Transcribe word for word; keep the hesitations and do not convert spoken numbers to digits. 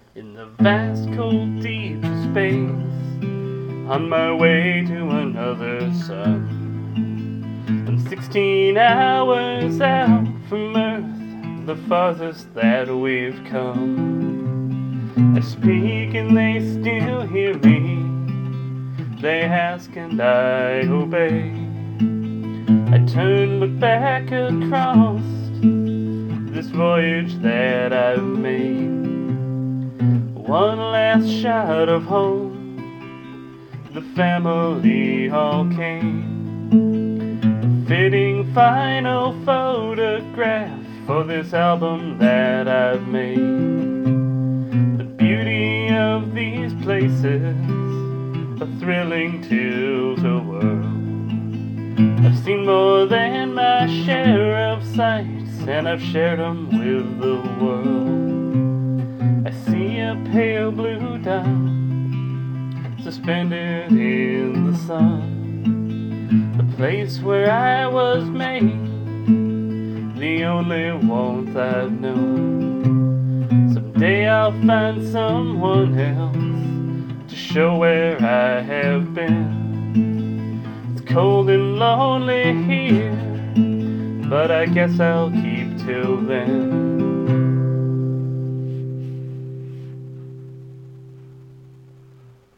In the vast, cold, deep space, on my way to another sun. I'm sixteen hours out from Earth, the farthest that we've come. I speak and they still hear me. They ask and I obey. I turn, look back across this voyage that I've made. One last shot of home, the family all came. A fitting final photograph for this album that I've made. The beauty of these places, a thrilling tilt-a-whirl. I've seen more than my share of sights, and I've shared them with the world. I see a pale blue dot suspended in the sun, the place where I was made, the only warmth I've known. Someday I'll find someone else to show where I have been. It's cold and lonely here, but I guess I'll keep till then.